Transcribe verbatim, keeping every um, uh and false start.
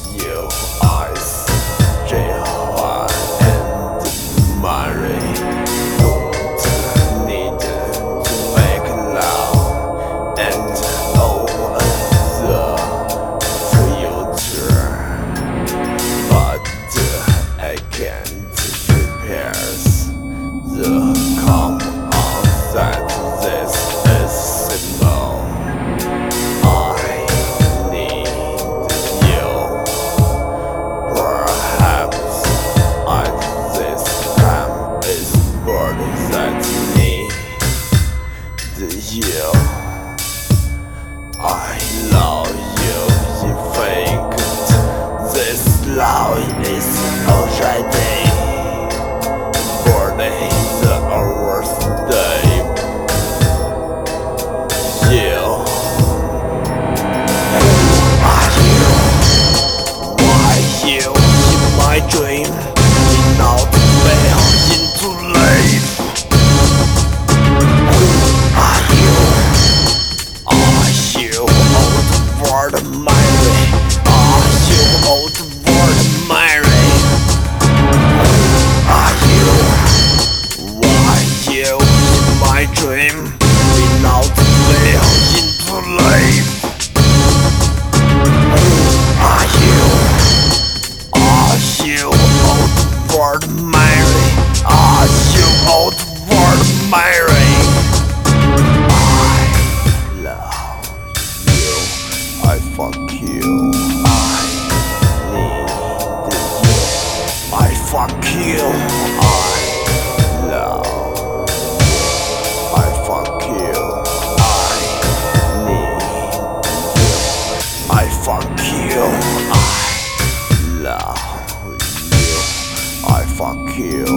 you, eyes, J-Hua and Mary. Don't need to make love and own the future, but I can't prepare the calm that this is simple. I need you. Perhaps at this time it's worth that need you. I love you. If I could, this love is already burning the worst day. You are you. Why you in my dream? Did not fail into life. Who are you? Are you old world Mary? Are you old world Mary? Are you? Why you in my dream? Did not fail into life. Are you? Are you old world Mary? Are you old world Mary? I love you. I fuck you. I need you. I fuck you. I love you. I fuck you. I need you. I fuck you. I love you. I fuck you.